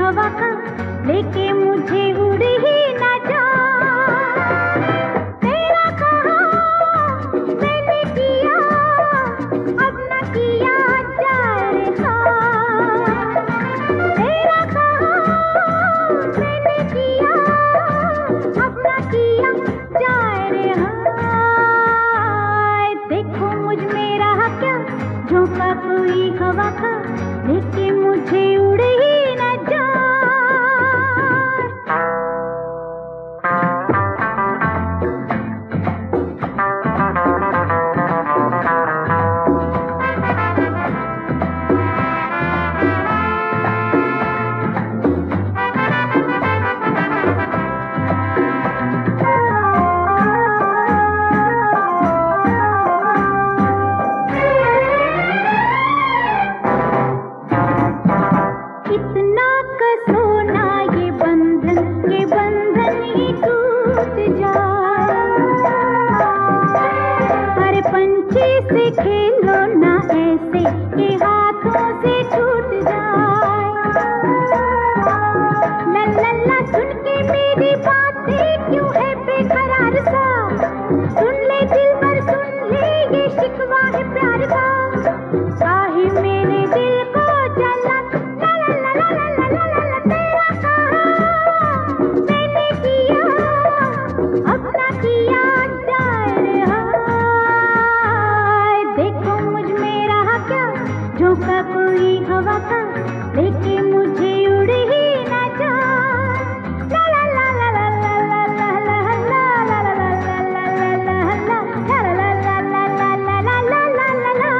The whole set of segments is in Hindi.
हवा का लेके मुझे उड़ ही ना जा। तेरा कहा मैंने किया, अब ना किया जाए हाँ। तेरा कहा मैंने किया, अब ना किया जाए रे हाँ। देखो मुझ में रहा क्या, झोंका कोई हवा का लेके मुझे उड़ ही ना जा। इतना कसो ना ये बंधन ही टूट जाए। हर पंछी से खेलो ना ऐसे कि हाथों से छूट जाए। ला ला ला सुन के मेरी बातें क्यों है बेकरार सा, सुन ले दिल पर सुन ले ये शिकवा है प्यार का। काहे मेरे दिल को जला झोंका कोई हवा का लेके मुझे उड़ ही ना जा। ला ला ला ला ला ला ला ला ला ला ला ला।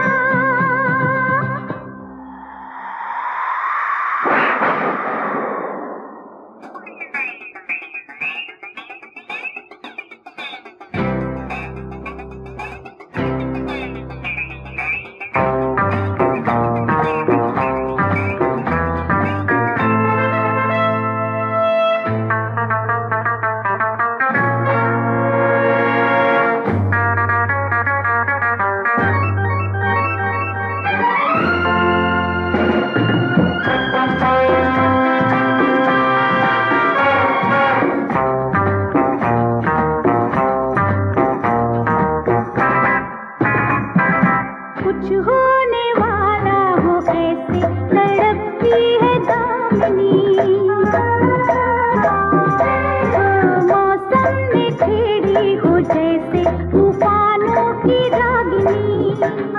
कुछ होने वाला हो ऐसे तड़पती है दामिनी। मौसम में छेड़ी हो जैसे तूफानों की रागिनी।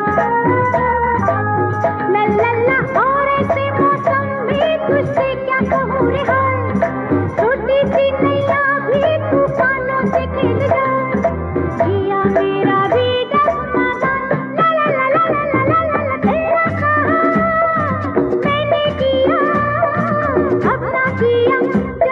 ला ला ला और ऐसे मौसम में तुझसे क्या कहूँ रे हाय, छोटी सी नैया भी तूफानों से खेल जाए। जिया मेरा भी डगमगा, ला ला ला ला ला ला ला। तेरा कहा मैंने किया, अब ना किया